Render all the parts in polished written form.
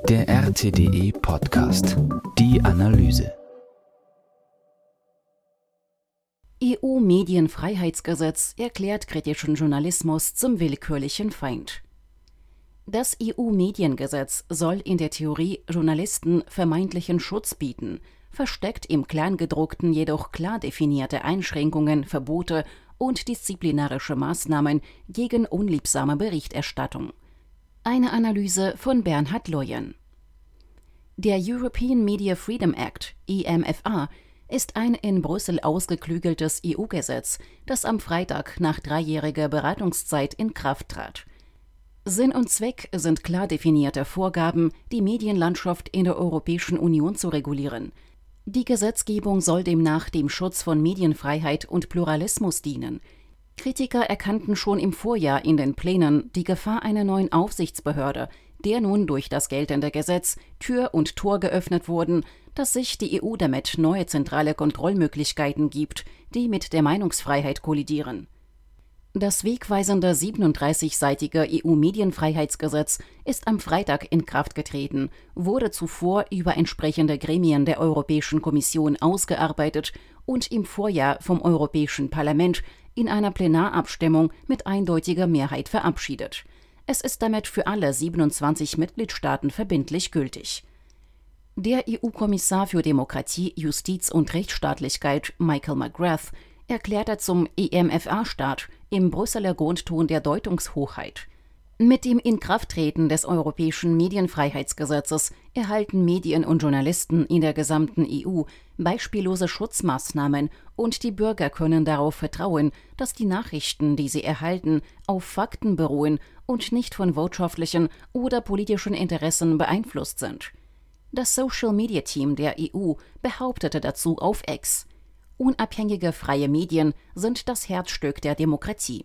Der RTDE Podcast. Die Analyse. EU-Medienfreiheitsgesetz erklärt kritischen Journalismus zum willkürlichen Feind. Das EU-Mediengesetz soll in der Theorie Journalisten vermeintlichen Schutz bieten, versteckt im Kleingedruckten jedoch klar definierte Einschränkungen, Verbote und disziplinarische Maßnahmen gegen unliebsame Berichterstattung. Eine Analyse von Bernhard Loyen. Der European Media Freedom Act, EMFA, ist ein in Brüssel ausgeklügeltes EU-Gesetz, das am Freitag nach 3-jähriger Beratungszeit in Kraft trat. Sinn und Zweck sind klar definierte Vorgaben, die Medienlandschaft in der Europäischen Union zu regulieren. Die Gesetzgebung soll demnach dem Schutz von Medienfreiheit und Pluralismus dienen. Kritiker erkannten schon im Vorjahr in den Plänen die Gefahr einer neuen Aufsichtsbehörde, der nun durch das geltende Gesetz Tür und Tor geöffnet wurden, dass sich die EU damit neue zentrale Kontrollmöglichkeiten gibt, die mit der Meinungsfreiheit kollidieren. Das wegweisende 37-seitige EU-Medienfreiheitsgesetz ist am Freitag in Kraft getreten, wurde zuvor über entsprechende Gremien der Europäischen Kommission ausgearbeitet und im Vorjahr vom Europäischen Parlament in einer Plenarabstimmung mit eindeutiger Mehrheit verabschiedet. Es ist damit für alle 27 Mitgliedstaaten verbindlich gültig. Der EU-Kommissar für Demokratie, Justiz und Rechtsstaatlichkeit, Michael McGrath, erklärte zum EMFA-Start im Brüsseler Grundton der Deutungshoheit: Mit dem Inkrafttreten des Europäischen Medienfreiheitsgesetzes erhalten Medien und Journalisten in der gesamten EU beispiellose Schutzmaßnahmen und die Bürger können darauf vertrauen, dass die Nachrichten, die sie erhalten, auf Fakten beruhen und nicht von wirtschaftlichen oder politischen Interessen beeinflusst sind. Das Social-Media-Team der EU behauptete dazu auf X: Unabhängige freie Medien sind das Herzstück der Demokratie.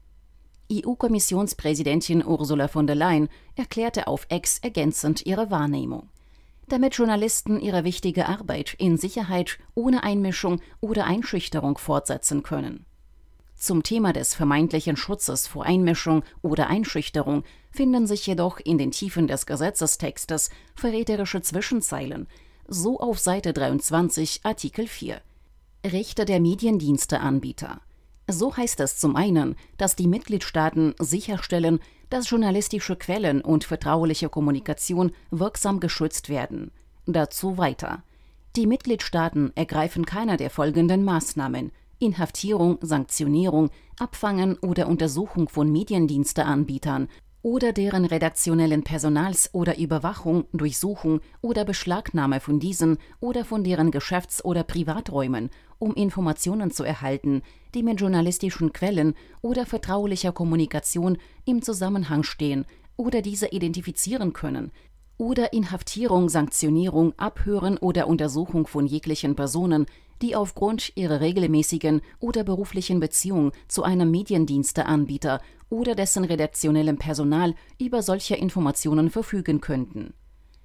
EU-Kommissionspräsidentin Ursula von der Leyen erklärte auf X ergänzend ihre Wahrnehmung: Damit Journalisten ihre wichtige Arbeit in Sicherheit, ohne Einmischung oder Einschüchterung fortsetzen können. Zum Thema des vermeintlichen Schutzes vor Einmischung oder Einschüchterung finden sich jedoch in den Tiefen des Gesetzestextes verräterische Zwischenzeilen, so auf Seite 23 Artikel 4. Rechte der Mediendiensteanbieter. So heißt es zum einen, dass die Mitgliedstaaten sicherstellen, dass journalistische Quellen und vertrauliche Kommunikation wirksam geschützt werden. Dazu weiter: Die Mitgliedstaaten ergreifen keine der folgenden Maßnahmen: Inhaftierung, Sanktionierung, Abfangen oder Untersuchung von Mediendiensteanbietern oder deren redaktionellen Personals oder Überwachung, Durchsuchung oder Beschlagnahme von diesen oder von deren Geschäfts- oder Privaträumen, um Informationen zu erhalten, die mit journalistischen Quellen oder vertraulicher Kommunikation im Zusammenhang stehen oder diese identifizieren können, oder Inhaftierung, Sanktionierung, Abhören oder Untersuchung von jeglichen Personen, die aufgrund ihrer regelmäßigen oder beruflichen Beziehung zu einem Mediendiensteanbieter oder dessen redaktionellem Personal über solche Informationen verfügen könnten.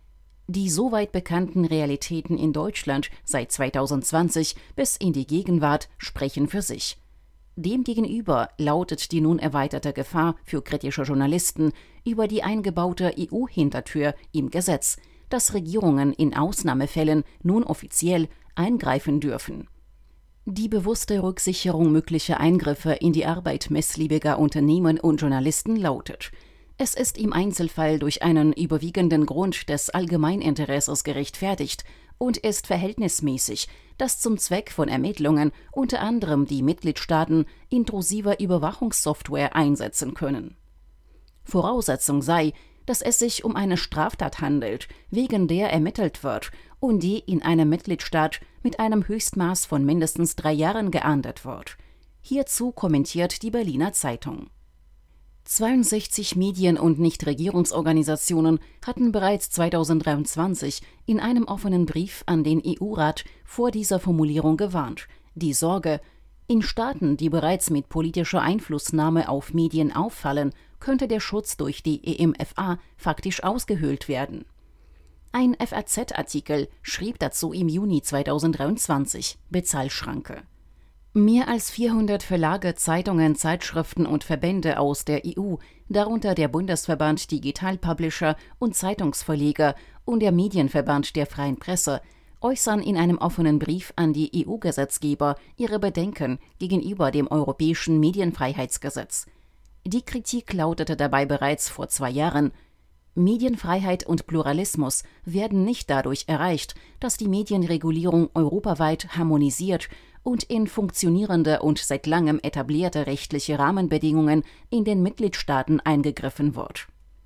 Die soweit bekannten Realitäten in Deutschland seit 2020 bis in die Gegenwart sprechen für sich. Demgegenüber lautet die nun erweiterte Gefahr für kritische Journalisten über die eingebaute EU-Hintertür im Gesetz, dass Regierungen in Ausnahmefällen nun offiziell eingreifen dürfen. Die bewusste Rücksicherung möglicher Eingriffe in die Arbeit missliebiger Unternehmen und Journalisten lautet: Es ist im Einzelfall durch einen überwiegenden Grund des Allgemeininteresses gerechtfertigt und ist verhältnismäßig, dass zum Zweck von Ermittlungen unter anderem die Mitgliedstaaten intrusive Überwachungssoftware einsetzen können. Voraussetzung sei, dass es sich um eine Straftat handelt, wegen der ermittelt wird und die in einem Mitgliedstaat mit einem Höchstmaß von mindestens 3 Jahren geahndet wird. Hierzu kommentiert die Berliner Zeitung: 62 Medien- und Nichtregierungsorganisationen hatten bereits 2023 in einem offenen Brief an den EU-Rat vor dieser Formulierung gewarnt. Die Sorge: In Staaten, die bereits mit politischer Einflussnahme auf Medien auffallen, könnte der Schutz durch die EMFA faktisch ausgehöhlt werden. Ein FAZ-Artikel schrieb dazu im Juni 2023: Bezahlschranke. Mehr als 400 Verlage, Zeitungen, Zeitschriften und Verbände aus der EU darunter der Bundesverband Digital Publisher und Zeitungsverleger und der Medienverband der Freien Presse, äußern in einem offenen Brief an die EU-Gesetzgeber ihre Bedenken gegenüber dem Europäischen Medienfreiheitsgesetz. Die Kritik lautete dabei bereits vor 2 Jahren: Medienfreiheit und Pluralismus werden nicht dadurch erreicht, dass die Medienregulierung europaweit harmonisiert und in funktionierende und seit langem etablierte rechtliche Rahmenbedingungen in den Mitgliedstaaten eingegriffen wird.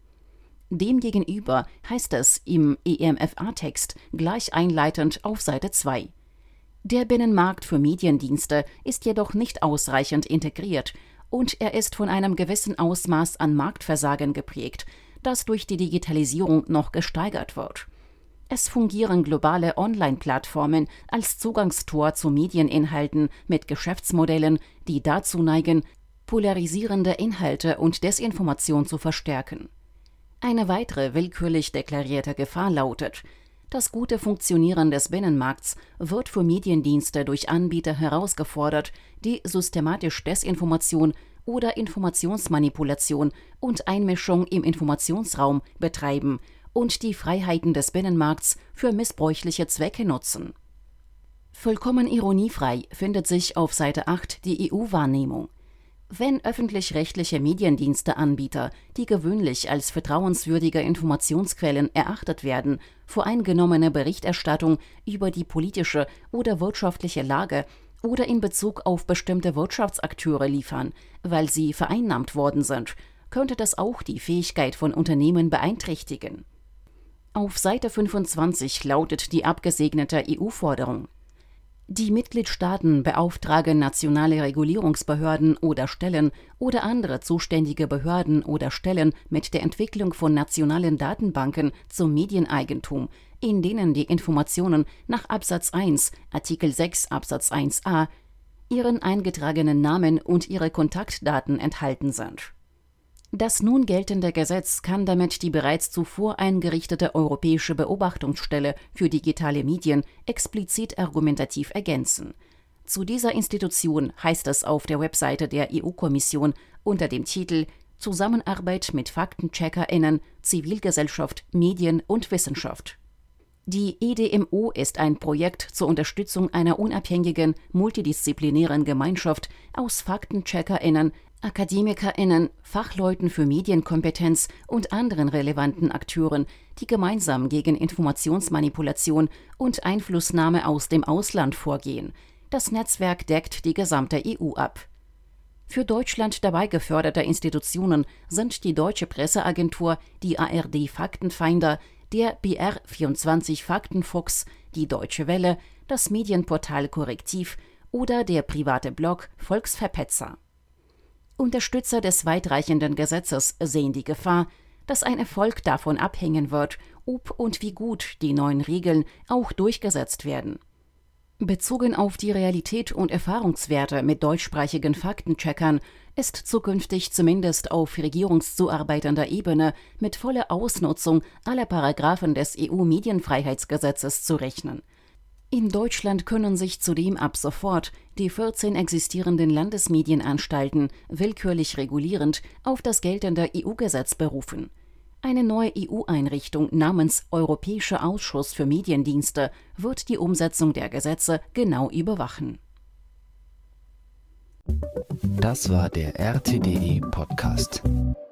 Demgegenüber heißt es im EMFA-Text gleich einleitend auf Seite 2: Der Binnenmarkt für Mediendienste ist jedoch nicht ausreichend integriert und er ist von einem gewissen Ausmaß an Marktversagen geprägt, das durch die Digitalisierung noch gesteigert wird. Es fungieren globale Online-Plattformen als Zugangstor zu Medieninhalten mit Geschäftsmodellen, die dazu neigen, polarisierende Inhalte und Desinformation zu verstärken. Eine weitere willkürlich deklarierte Gefahr lautet: Das gute Funktionieren des Binnenmarkts wird für Mediendienste durch Anbieter herausgefordert, die systematisch Desinformation oder Informationsmanipulation und Einmischung im Informationsraum betreiben und die Freiheiten des Binnenmarkts für missbräuchliche Zwecke nutzen. Vollkommen ironiefrei findet sich auf Seite 8 die EU-Wahrnehmung. Wenn öffentlich-rechtliche Mediendiensteanbieter, die gewöhnlich als vertrauenswürdige Informationsquellen erachtet werden, voreingenommene Berichterstattung über die politische oder wirtschaftliche Lage oder in Bezug auf bestimmte Wirtschaftsakteure liefern, weil sie vereinnahmt worden sind, könnte das auch die Fähigkeit von Unternehmen beeinträchtigen. Auf Seite 25 lautet die abgesegnete EU-Forderung: Die Mitgliedstaaten beauftragen nationale Regulierungsbehörden oder Stellen oder andere zuständige Behörden oder Stellen mit der Entwicklung von nationalen Datenbanken zum Medieneigentum, in denen die Informationen nach Absatz 1, Artikel 6 Absatz 1a, ihren eingetragenen Namen und ihre Kontaktdaten enthalten sind. Das nun geltende Gesetz kann damit die bereits zuvor eingerichtete Europäische Beobachtungsstelle für digitale Medien explizit argumentativ ergänzen. Zu dieser Institution heißt es auf der Webseite der EU-Kommission unter dem Titel Zusammenarbeit mit FaktencheckerInnen, Zivilgesellschaft, Medien und Wissenschaft. Die EDMO ist ein Projekt zur Unterstützung einer unabhängigen, multidisziplinären Gemeinschaft aus FaktencheckerInnen, AkademikerInnen, Fachleuten für Medienkompetenz und anderen relevanten Akteuren, die gemeinsam gegen Informationsmanipulation und Einflussnahme aus dem Ausland vorgehen. Das Netzwerk deckt die gesamte EU ab. Für Deutschland dabei geförderte Institutionen sind die Deutsche Presseagentur, die ARD Faktenfinder, der BR24 Faktenfuchs, die Deutsche Welle, das Medienportal Korrektiv oder der private Blog Volksverpetzer. Unterstützer des weitreichenden Gesetzes sehen die Gefahr, dass ein Erfolg davon abhängen wird, ob und wie gut die neuen Regeln auch durchgesetzt werden. Bezogen auf die Realität und Erfahrungswerte mit deutschsprachigen Faktencheckern ist zukünftig zumindest auf regierungszuarbeitender Ebene mit voller Ausnutzung aller Paragraphen des EU-Medienfreiheitsgesetzes zu rechnen. In Deutschland können sich zudem ab sofort die 14 existierenden Landesmedienanstalten willkürlich regulierend auf das geltende EU-Gesetz berufen. Eine neue EU-Einrichtung namens Europäischer Ausschuss für Mediendienste wird die Umsetzung der Gesetze genau überwachen. Das war der RTDE-Podcast.